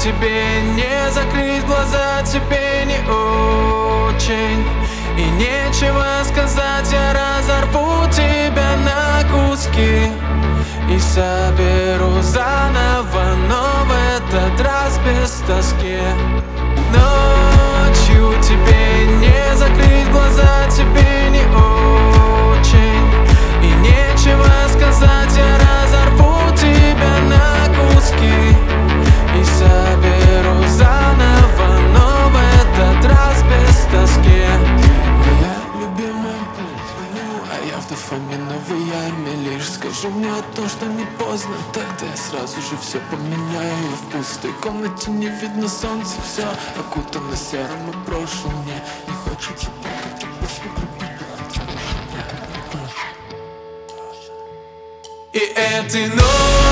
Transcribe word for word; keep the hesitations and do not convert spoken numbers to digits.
тебе не закрыть глаза, тебе не очень. И нечего сказать, я разорву тебя на куски и соберу заново, но в этот раз без тоски. Ночью тебе не закрыть глаза, тебе не очень. И нечего сказать, я разорву тебя на куски и соберу заново, но в этот раз без тоски. Моя любимая, а я в дофаминовой армии. Лишь скажи мне то, что не поздно, тогда я сразу же все поменяю. В пустой комнате не видно солнца, все окутано серым и прошлым. Мне не хочется плакать. И этой ночью